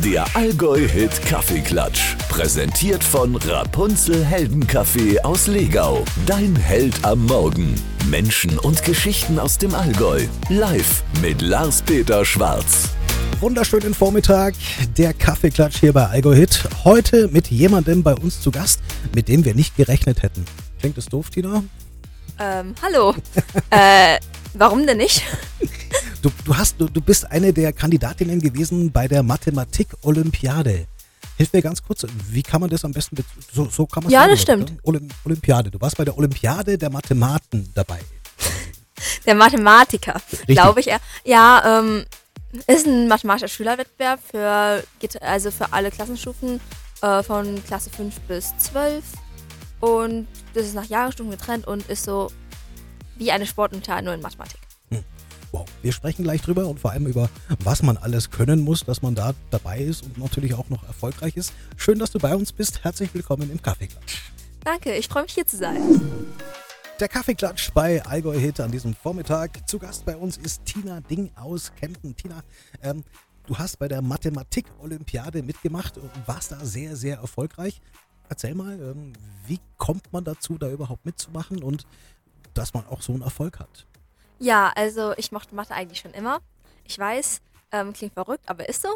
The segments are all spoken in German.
Der Allgäu-Hit Kaffeeklatsch. Präsentiert von Rapunzel Heldenkaffee aus Legau. Dein Held am Morgen. Menschen und Geschichten aus dem Allgäu. Live mit Lars-Peter Schwarz. Wunderschönen Vormittag, der Kaffeeklatsch hier bei Allgäu-Hit. Heute mit jemandem bei uns zu Gast, mit dem wir nicht gerechnet hätten. Klingt das doof, Tina? Hallo. Warum denn nicht? Du bist eine der Kandidatinnen gewesen bei der Mathematik-Olympiade. Hilf mir ganz kurz, wie kann man das am besten, so kann man Ja, sagen, das stimmt. oder? Olympiade, du warst bei der Olympiade der Mathematen dabei. Der Mathematiker, Richtig. glaube ich. Ja, ist ein mathematischer Schülerwettbewerb für alle Klassenstufen von Klasse 5 bis 12. Und das ist nach Jahresstufen getrennt und ist so wie eine Sportunterteilung nur in Mathematik. Wow, wir sprechen gleich drüber und vor allem über, was man alles können muss, dass man da dabei ist und natürlich auch noch erfolgreich ist. Schön, dass du bei uns bist. Herzlich willkommen im Kaffeeklatsch. Danke, ich freue mich hier zu sein. Der Kaffeeklatsch bei Allgäu-Hit an diesem Vormittag. Zu Gast bei uns ist Tina Ding aus Kempten. Tina, du hast bei der Mathematik-Olympiade mitgemacht und warst da sehr, sehr erfolgreich. Erzähl mal, wie kommt man dazu, da überhaupt mitzumachen und dass man auch so einen Erfolg hat? Ja, also ich mochte Mathe eigentlich schon immer. Ich weiß, klingt verrückt, aber ist so.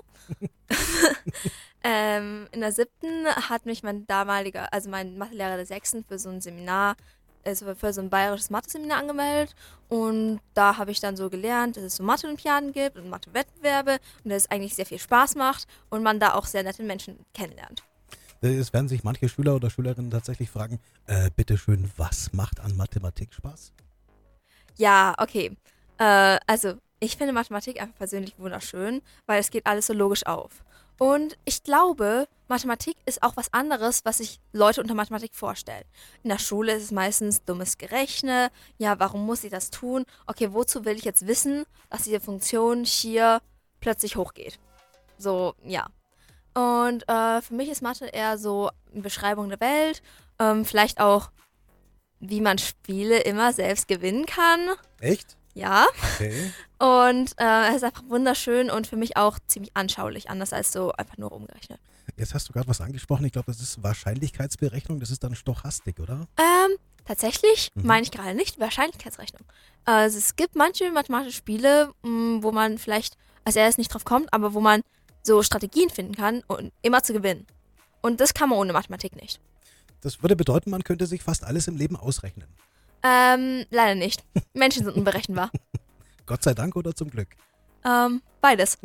In der 7. hat mich mein Mathelehrer der 6. für so ein Seminar, also für so ein bayerisches Mathe-Seminar angemeldet. Und da habe ich dann so gelernt, dass es so Mathe-Olympiaden gibt und Mathe-Wettbewerbe und dass es eigentlich sehr viel Spaß macht und man da auch sehr nette Menschen kennenlernt. Es werden sich manche Schüler oder Schülerinnen tatsächlich fragen, bitteschön, was macht an Mathematik Spaß? Ja, okay. Also ich finde Mathematik einfach persönlich wunderschön, weil es geht alles so logisch auf. Und ich glaube, Mathematik ist auch was anderes, was sich Leute unter Mathematik vorstellen. In der Schule ist es meistens dummes Gerechne. Ja, warum muss ich das tun? Okay, wozu will ich jetzt wissen, dass diese Funktion hier plötzlich hochgeht? So, ja. Und für mich ist Mathe eher so eine Beschreibung der Welt. Vielleicht auch, wie man Spiele immer selbst gewinnen kann. Echt? Ja. Okay. Und es ist einfach wunderschön und für mich auch ziemlich anschaulich, anders als so einfach nur umgerechnet. Jetzt hast du gerade was angesprochen, ich glaube, das ist Wahrscheinlichkeitsberechnung, das ist dann Stochastik, oder? Tatsächlich meine ich gerade nicht Wahrscheinlichkeitsrechnung. Also es gibt manche mathematische Spiele, wo man vielleicht als erstes nicht drauf kommt, aber wo man so Strategien finden kann, um immer zu gewinnen. Und das kann man ohne Mathematik nicht. Das würde bedeuten, man könnte sich fast alles im Leben ausrechnen. Leider nicht. Menschen sind unberechenbar. Gott sei Dank oder zum Glück? Beides.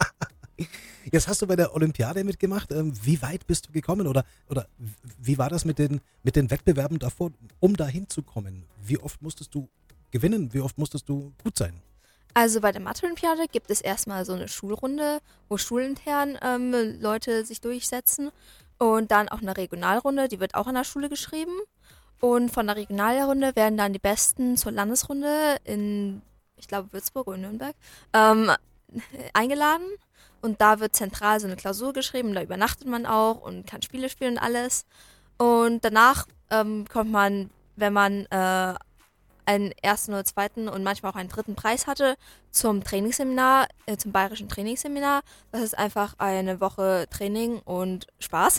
Jetzt hast du bei der Olympiade mitgemacht. Wie weit bist du gekommen oder wie war das mit den Wettbewerben davor, um da hinzukommen? Wie oft musstest du gewinnen? Wie oft musstest du gut sein? Also bei der Mathe-Olympiade gibt es erstmal so eine Schulrunde, wo schulintern Leute sich durchsetzen. Und dann auch eine Regionalrunde, die wird auch an der Schule geschrieben. Und von der Regionalrunde werden dann die Besten zur Landesrunde in, ich glaube, Würzburg oder Nürnberg eingeladen. Und da wird zentral so eine Klausur geschrieben, da übernachtet man auch und kann Spiele spielen und alles. Und danach kommt man, wenn man einen ersten oder zweiten und manchmal auch einen dritten Preis hatte, zum Trainingsseminar, zum bayerischen Trainingsseminar. Das ist einfach eine Woche Training und Spaß.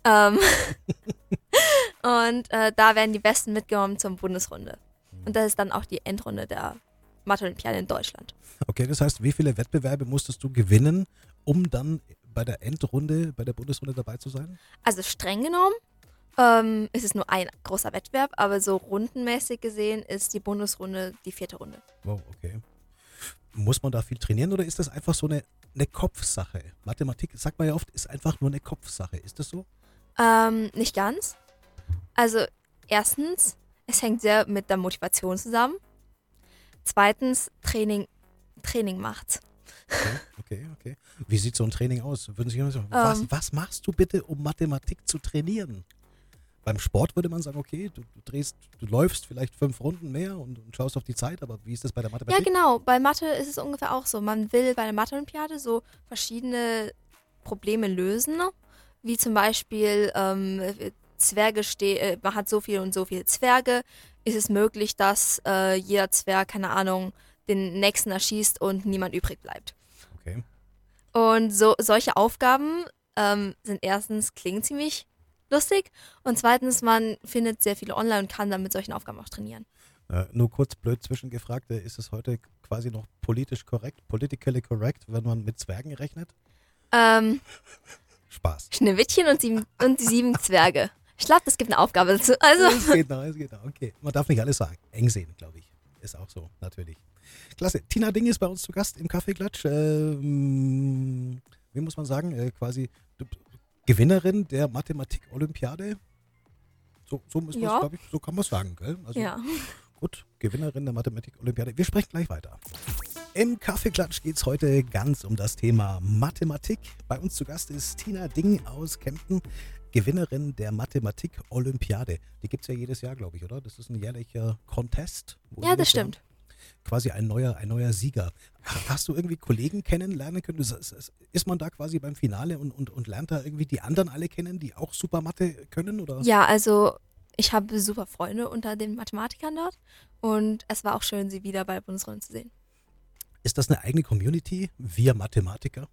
Und da werden die Besten mitgenommen zur Bundesrunde. Und das ist dann auch die Endrunde der Mathe-Olympiade in Deutschland. Okay, das heißt, wie viele Wettbewerbe musstest du gewinnen, um dann bei der Endrunde, bei der Bundesrunde dabei zu sein? Also streng genommen ist es nur ein großer Wettbewerb, aber so rundenmäßig gesehen ist die Bundesrunde die 4. Runde. Wow, okay. Muss man da viel trainieren oder ist das einfach so eine Kopfsache? Mathematik, sagt man ja oft, ist einfach nur eine Kopfsache. Ist das so? Nicht ganz. Also erstens, es hängt sehr mit der Motivation zusammen. Zweitens, Training macht's. Okay. Wie sieht so ein Training aus? Würden Sie sagen, was machst du bitte, um Mathematik zu trainieren? Beim Sport würde man sagen, okay, du läufst vielleicht 5 Runden mehr und schaust auf die Zeit, aber wie ist das bei der Mathematik? Ja, genau. Bei Mathe ist es ungefähr auch so. Man will bei der Mathe-Olympiade so verschiedene Probleme lösen, wie zum Beispiel Zwerge man hat so viel und so viele Zwerge. Ist es möglich, dass jeder Zwerg, keine Ahnung, den nächsten erschießt und niemand übrig bleibt? Okay. Und solche Aufgaben sind erstens, klingen ziemlich lustig und zweitens, man findet sehr viele online und kann dann mit solchen Aufgaben auch trainieren. Nur kurz blöd zwischengefragt, ist es heute quasi noch politically correct, wenn man mit Zwergen rechnet? Spaß. Schneewittchen und die 7 Zwerge. Ich glaube, es gibt eine Aufgabe dazu. Also. Es geht noch. Okay. Man darf nicht alles sagen. Eng sehen, glaube ich. Ist auch so, natürlich. Klasse. Tina Ding ist bei uns zu Gast im Kaffeeklatsch. Wie muss man sagen? Quasi Gewinnerin der Mathematik-Olympiade. So muss Ja. man, glaube ich, so kann man es sagen, gell? Also, Ja. gut, Gewinnerin der Mathematik-Olympiade. Wir sprechen gleich weiter. Im Kaffeeklatsch geht es heute ganz um das Thema Mathematik. Bei uns zu Gast ist Tina Ding aus Kempten, Gewinnerin der Mathematik-Olympiade. Die gibt es ja jedes Jahr, glaube ich, oder? Das ist ein jährlicher Contest. Ja, das stimmt. Quasi ein neuer Sieger. Hast du irgendwie Kollegen kennenlernen können? Ist man da quasi beim Finale und lernt da irgendwie die anderen alle kennen, die auch super Mathe können? Oder? Ja, also ich habe super Freunde unter den Mathematikern dort und es war auch schön, sie wieder bei Bundesrunde zu sehen. Ist das eine eigene Community, wir Mathematiker?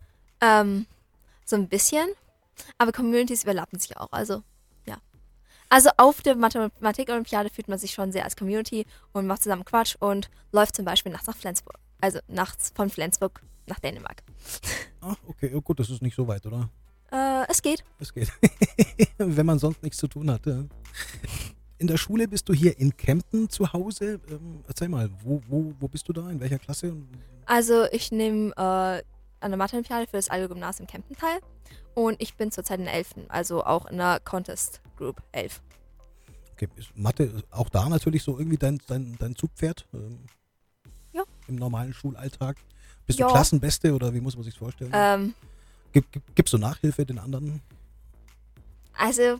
So ein bisschen, aber Communities überlappen sich auch, also ja. Also auf der Mathematik-Olympiade fühlt man sich schon sehr als Community und macht zusammen Quatsch und läuft zum Beispiel nachts nach Flensburg. Also nachts von Flensburg nach Dänemark. Ah, okay, oh, gut, das ist nicht so weit, oder? Es geht. Es geht. Wenn man sonst nichts zu tun hat. Ja. In der Schule bist du hier in Kempten zu Hause. Erzähl mal, wo bist du da? In welcher Klasse? Also ich nehme an der Mathe-Olympiade für das Allgäu-Gymnasium Kempten teil und ich bin zurzeit in der 11., also auch in der Contest Group 11. Okay, ist Mathe auch da natürlich so irgendwie dein Zugpferd? Ja. Im normalen Schulalltag? Bist Ja. du Klassenbeste oder wie muss man sich vorstellen? Gibst du Nachhilfe den anderen? Also,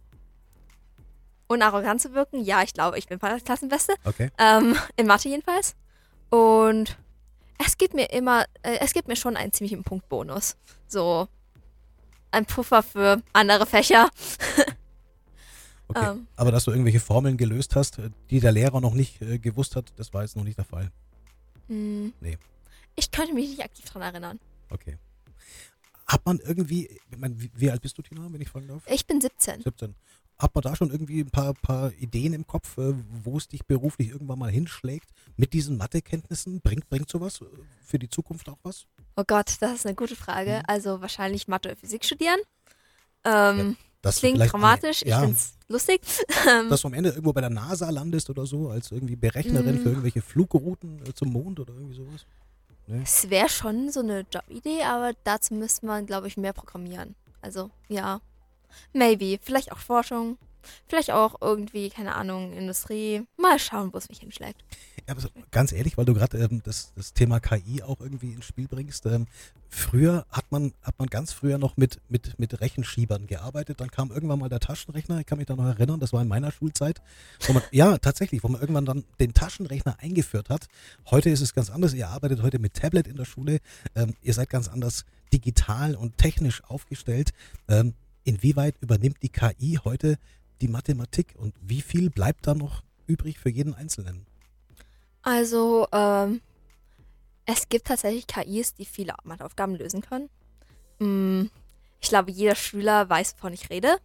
ohne arrogant zu wirken, ja, ich glaube, ich bin Klassenbeste. Okay. In Mathe jedenfalls. Und es gibt mir schon einen ziemlichen Punktbonus. So ein Puffer für andere Fächer. Okay. Aber dass du irgendwelche Formeln gelöst hast, die der Lehrer noch nicht gewusst hat, das war jetzt noch nicht der Fall. Nee. Ich könnte mich nicht aktiv daran erinnern. Okay. Hat man irgendwie, ich meine, wie alt bist du, Tina, wenn ich fragen darf? Ich bin 17. 17. Hat man da schon irgendwie ein paar Ideen im Kopf, wo es dich beruflich irgendwann mal hinschlägt? Mit diesen Mathekenntnissen? Bringt sowas für die Zukunft auch was? Oh Gott, das ist eine gute Frage. Also wahrscheinlich Mathe oder Physik studieren. Das Klingt vielleicht dramatisch, ja, ich find's lustig. dass du am Ende irgendwo bei der NASA landest oder so, als irgendwie Berechnerin für irgendwelche Flugrouten zum Mond oder irgendwie sowas? Nee? Es wäre schon so eine Jobidee, aber dazu müsste man, glaube ich, mehr programmieren. Also, ja. Maybe. Vielleicht auch Forschung. Vielleicht auch irgendwie, keine Ahnung, Industrie. Mal schauen, wo es mich hinschlägt. Ja, aber so, ganz ehrlich, weil du gerade das Thema KI auch irgendwie ins Spiel bringst. Früher hat man ganz früher noch mit Rechenschiebern gearbeitet. Dann kam irgendwann mal der Taschenrechner. Ich kann mich da noch erinnern, das war in meiner Schulzeit. Ja, tatsächlich, wo man irgendwann dann den Taschenrechner eingeführt hat. Heute ist es ganz anders. Ihr arbeitet heute mit Tablet in der Schule. Ihr seid ganz anders digital und technisch aufgestellt. Inwieweit übernimmt die KI heute die Mathematik und wie viel bleibt da noch übrig für jeden Einzelnen? Also, es gibt tatsächlich KIs, die viele Matheaufgaben lösen können. Ich glaube, jeder Schüler weiß, wovon ich rede.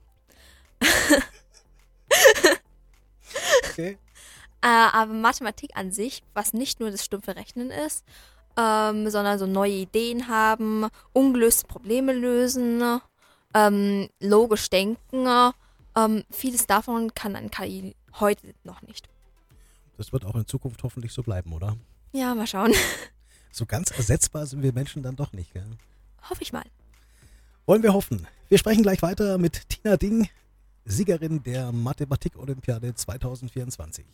Okay. Aber Mathematik an sich, was nicht nur das stumpfe Rechnen ist, sondern so neue Ideen haben, ungelöste Probleme lösen, logisch denken, vieles davon kann ein KI heute noch nicht. Das wird auch in Zukunft hoffentlich so bleiben, oder? Ja, mal schauen. So ganz ersetzbar sind wir Menschen dann doch nicht, gell? Hoffe ich mal. Wollen wir hoffen. Wir sprechen gleich weiter mit Tina Ding, Siegerin der Mathematik-Olympiade 2024.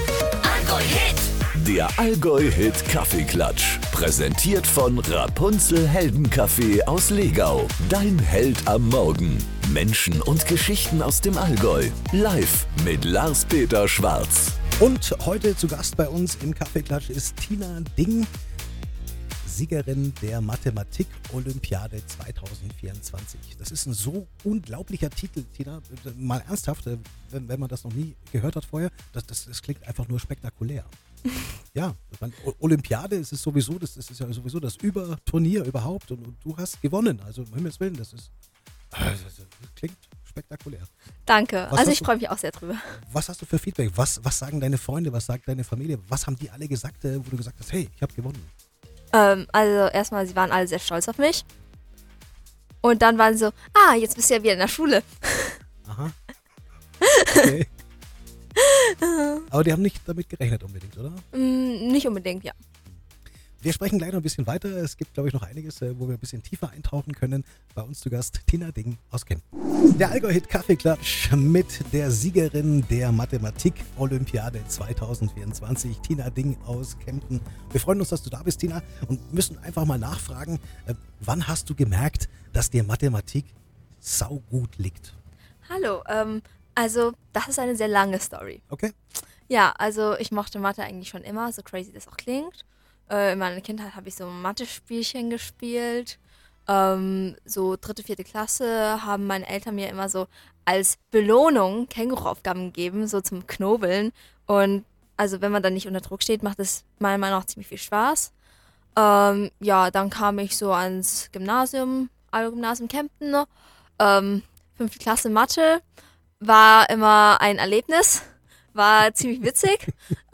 Der Allgäu-Hit Kaffeeklatsch. Präsentiert von Rapunzel Heldenkaffee aus Legau. Dein Held am Morgen. Menschen und Geschichten aus dem Allgäu. Live mit Lars-Peter Schwarz. Und heute zu Gast bei uns im Kaffeeklatsch ist Tina Ding, Siegerin der Mathematik-Olympiade 2024. Das ist ein so unglaublicher Titel, Tina. Mal ernsthaft, wenn man das noch nie gehört hat vorher, das klingt einfach nur spektakulär. Ja, ich meine, Olympiade ist es sowieso, das ist ja sowieso das Überturnier überhaupt und du hast gewonnen. Also um Himmels Willen, das klingt spektakulär. Danke. Was Also hast ich du- freue mich auch sehr drüber. Was hast du für Feedback? Was sagen deine Freunde? Was sagt deine Familie? Was haben die alle gesagt, wo du gesagt hast, hey, ich habe gewonnen? Also erstmal, sie waren alle sehr stolz auf mich. Und dann waren sie so, jetzt bist du ja wieder in der Schule. Aha. Okay. Aber die haben nicht damit gerechnet unbedingt, oder? Nicht unbedingt, ja. Wir sprechen gleich noch ein bisschen weiter. Es gibt, glaube ich, noch einiges, wo wir ein bisschen tiefer eintauchen können. Bei uns zu Gast Tina Ding aus Kempten. Der Allgäu-Hit Kaffeeklatsch mit der Siegerin der Mathematik-Olympiade 2024, Tina Ding aus Kempten. Wir freuen uns, dass du da bist, Tina, und müssen einfach mal nachfragen, wann hast du gemerkt, dass dir Mathematik saugut liegt? Hallo, also das ist eine sehr lange Story. Okay? Ja, also ich mochte Mathe eigentlich schon immer, so crazy das auch klingt. In meiner Kindheit habe ich so Mathe-Spielchen gespielt. So 3., 4. Klasse haben meine Eltern mir immer so als Belohnung Känguru-Aufgaben gegeben, so zum Knobeln. Und also wenn man dann nicht unter Druck steht, macht es meiner Meinung nach ziemlich viel Spaß. Ja, dann kam ich so ans Gymnasium, Allgäu-Gymnasium Kempten. 5. Klasse Mathe war immer ein Erlebnis, war ziemlich witzig.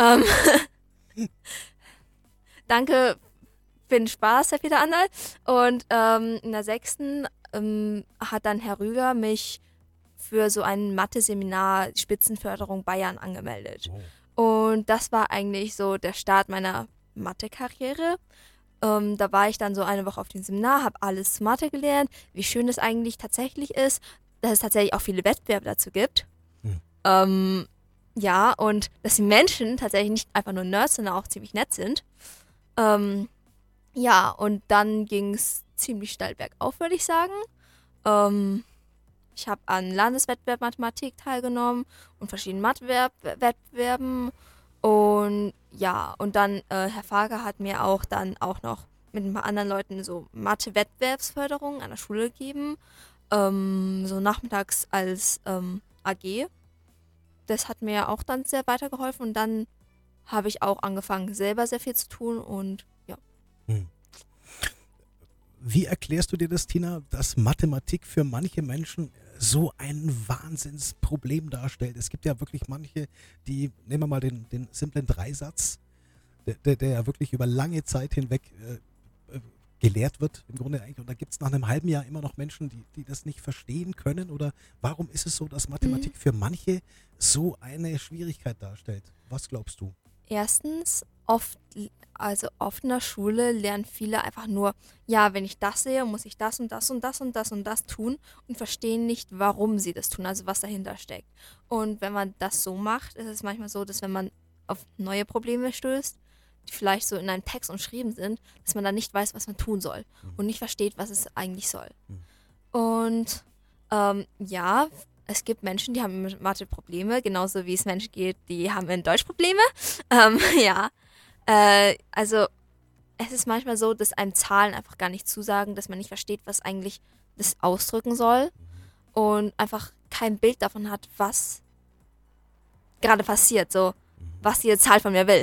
Danke für den Spaß, Herr Peter Anderl. Und in der 6. hat dann Herr Rüger mich für so ein Mathe-Seminar Spitzenförderung Bayern angemeldet. Und das war eigentlich so der Start meiner Mathe-Karriere. Da war ich dann so eine Woche auf dem Seminar, habe alles zu Mathe gelernt, wie schön es eigentlich tatsächlich ist, dass es tatsächlich auch viele Wettbewerbe dazu gibt. Ja, und dass die Menschen tatsächlich nicht einfach nur Nerds, sondern auch ziemlich nett sind. Ja, und dann ging es ziemlich steil bergauf, würde ich sagen. Ich habe an Landeswettbewerb Mathematik teilgenommen und verschiedenen Mathewettbewerben. Und ja, und dann Herr Fager hat mir auch dann auch noch mit ein paar anderen Leuten so Mathe-Wettbewerbsförderung an der Schule gegeben. So nachmittags als AG. Das hat mir auch dann sehr weitergeholfen und dann habe ich auch angefangen, selber sehr viel zu tun und ja. Wie erklärst du dir das, Tina, dass Mathematik für manche Menschen so ein Wahnsinnsproblem darstellt? Es gibt ja wirklich manche, die, nehmen wir mal den simplen Dreisatz, der ja wirklich über lange Zeit hinweg gelehrt wird, im Grunde eigentlich. Und da gibt es nach einem halben Jahr immer noch Menschen, die das nicht verstehen können. Oder warum ist es so, dass Mathematik für manche so eine Schwierigkeit darstellt? Was glaubst du? Erstens, oft in der Schule lernen viele einfach nur, ja, wenn ich das sehe, muss ich das und das und das und das und das tun und verstehen nicht, warum sie das tun, also was dahinter steckt. Und wenn man das so macht, ist es manchmal so, dass wenn man auf neue Probleme stößt, die vielleicht so in einem Text umschrieben sind, dass man dann nicht weiß, was man tun soll und nicht versteht, was es eigentlich soll. Und ja, es gibt Menschen, die haben mit Mathe Probleme, genauso wie es Menschen gibt, die haben in Deutsch Probleme. Ja, also es ist manchmal so, dass einem Zahlen einfach gar nicht zusagen, dass man nicht versteht, was eigentlich das ausdrücken soll und einfach kein Bild davon hat, was gerade passiert, so was diese Zahl von mir will.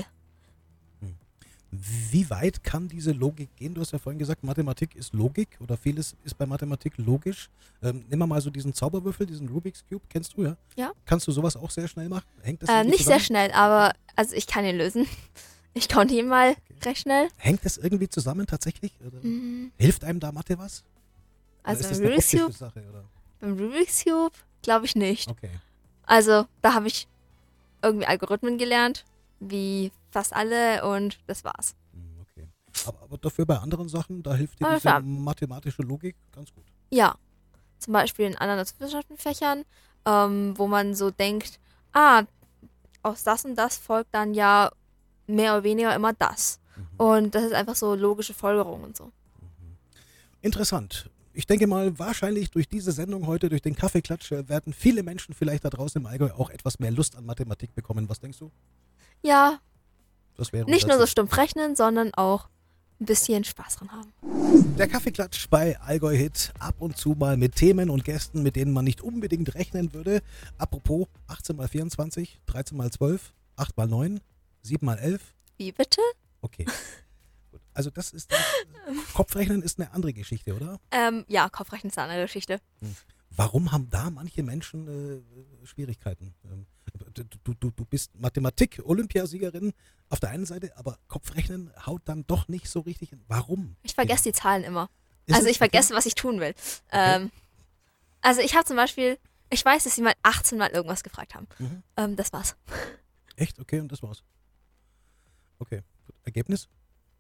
Wie weit kann diese Logik gehen? Du hast ja vorhin gesagt, Mathematik ist Logik oder vieles ist bei Mathematik logisch. Nimm mal so diesen Zauberwürfel, diesen Rubik's Cube, kennst du ja? Ja. Kannst du sowas auch sehr schnell machen? Hängt das irgendwie Nicht sehr zusammen? schnell, aber also ich kann ihn lösen. Ich konnte ihn mal recht schnell. Hängt das irgendwie zusammen tatsächlich? Oder hilft einem da Mathe was? Oder Also ist das beim eine Rubik's optische Cube, Sache? Oder? beim Rubik's Cube glaube ich nicht. Okay. Also da habe ich irgendwie Algorithmen gelernt, wie fast alle und das war's. Okay. Aber dafür bei anderen Sachen, da hilft dir Aber diese klar. mathematische Logik ganz gut. Ja, zum Beispiel in anderen Naturwissenschaftenfächern, wo man so denkt, aus das und das folgt dann ja mehr oder weniger immer das. Und das ist einfach so logische Folgerung und so. Interessant. Ich denke mal, wahrscheinlich durch diese Sendung heute, durch den Kaffeeklatsch, werden viele Menschen vielleicht da draußen im Allgäu auch etwas mehr Lust an Mathematik bekommen. Was denkst du? Ja, Das wäre nicht unser nur so Ziel. stumpf rechnen, sondern auch ein bisschen Spaß dran haben. Der Kaffeeklatsch bei Allgäu Hit, ab und zu mal mit Themen und Gästen, mit denen man nicht unbedingt rechnen würde. Apropos 18 mal 24, 13 mal 12, 8 mal 9, 7 mal 11, Wie bitte? Okay. Gut. Also das ist Kopfrechnen ist eine andere Geschichte, oder? Ja, Kopfrechnen ist eine andere Geschichte. Warum haben da manche Menschen Schwierigkeiten? Du bist Mathematik-Olympiasiegerin auf der einen Seite, aber Kopfrechnen haut dann doch nicht so richtig hin. Warum? Ich vergesse die Zahlen immer. Ist Also es- ich vergesse, was ich tun will. Okay. Also ich habe zum Beispiel, ich weiß, dass sie mal 18 Mal irgendwas gefragt haben. Mhm. Das war's. Echt? Okay, und das war's. Okay, gut. Ergebnis?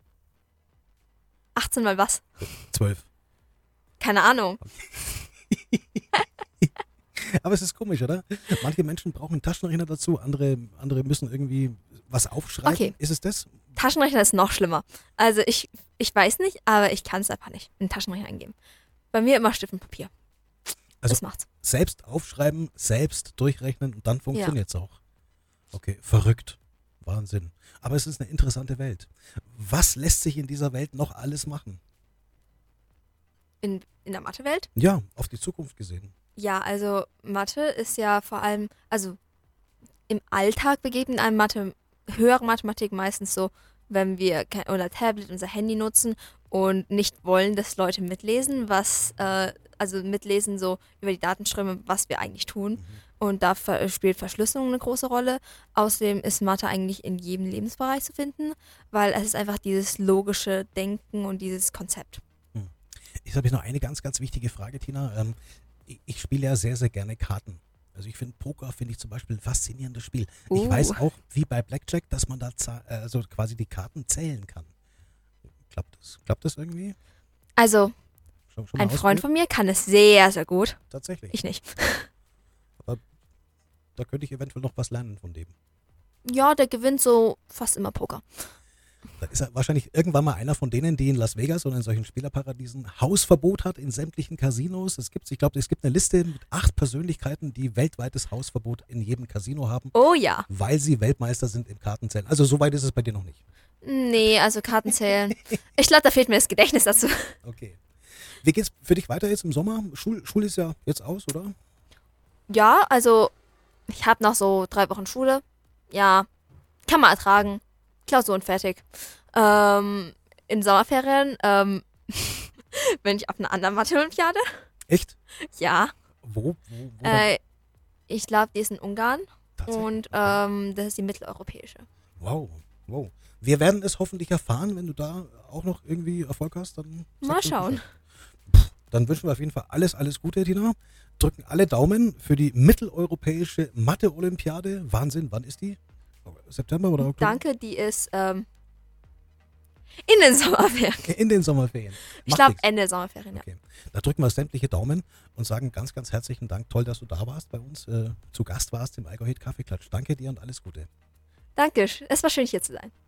18 Mal was? 12. Keine Ahnung. Aber es ist komisch, oder? Manche Menschen brauchen einen Taschenrechner dazu, andere müssen irgendwie was aufschreiben. Okay. Ist es das? Taschenrechner ist noch schlimmer. Also ich weiß nicht, aber ich kann es einfach nicht in den Taschenrechner eingeben. Bei mir immer Stift und Papier. Also- Das macht's. Selbst aufschreiben, selbst durchrechnen und dann funktioniert es auch. Okay, verrückt. Wahnsinn. Aber es ist eine interessante Welt. Was lässt sich in dieser Welt noch alles machen? In der Mathewelt? Ja, auf die Zukunft gesehen. Ja, also Mathe ist ja vor allem, also im Alltag begegnet einem höhere Mathematik meistens so, wenn wir oder Tablet, unser Handy nutzen und nicht wollen, dass Leute mitlesen, also mitlesen so über die Datenströme, was wir eigentlich tun. Und da spielt Verschlüsselung eine große Rolle. Außerdem ist Mathe eigentlich in jedem Lebensbereich zu finden, weil es ist einfach dieses logische Denken und dieses Konzept. Jetzt habe ich noch eine ganz, ganz wichtige Frage, Tina. Ich spiele ja sehr, sehr gerne Karten. Also ich finde Poker, finde ich zum Beispiel ein faszinierendes Spiel. Ich weiß auch, wie bei Blackjack, dass man da also quasi die Karten zählen kann. Klappt das irgendwie? Also Schon ein mal Freund ausprobiert? von mir kann es sehr, sehr gut. Tatsächlich. Ich nicht. Da könnte ich eventuell noch was lernen von dem. Ja, der gewinnt so fast immer Poker. Da ist er wahrscheinlich irgendwann mal einer von denen, die in Las Vegas oder in solchen Spielerparadiesen Hausverbot hat in sämtlichen Casinos. Ich glaube, es gibt eine Liste mit 8 Persönlichkeiten, die weltweites Hausverbot in jedem Casino haben, Oh ja. weil sie Weltmeister sind im Kartenzählen. Also so weit ist es bei dir noch nicht. Nee, also Karten zählen. Ich glaube, da fehlt mir das Gedächtnis dazu. Okay. Wie geht's für dich weiter jetzt im Sommer? Schule ist ja jetzt aus, oder? Ja, also ich habe noch so 3 Wochen Schule. Ja, kann man ertragen. Klausuren fertig. In Sommerferien bin ich auf einer anderen Mathe-Olympiade. Echt? Ja, Wo denn? ich glaube, die ist in Ungarn. Tatsächlich? Und Okay. das ist die mitteleuropäische. Wow. Wir werden es hoffentlich erfahren, wenn du da auch noch irgendwie Erfolg hast. Dann Mal sagst du schauen. Bescheid. Dann wünschen wir auf jeden Fall alles Gute, Tina. Drücken alle Daumen für die mitteleuropäische Mathe-Olympiade. Wahnsinn, wann ist die? September oder Oktober? Danke, die ist in den Sommerferien. In den Sommerferien. Ich Macht glaube, nichts. Ende Sommerferien, ja. Okay. Da drücken wir sämtliche Daumen und sagen ganz, ganz herzlichen Dank. Toll, dass du da warst bei uns, zu Gast warst im Allgäu Hit Kaffeeklatsch. Danke dir und alles Gute. Danke, es war schön, hier zu sein.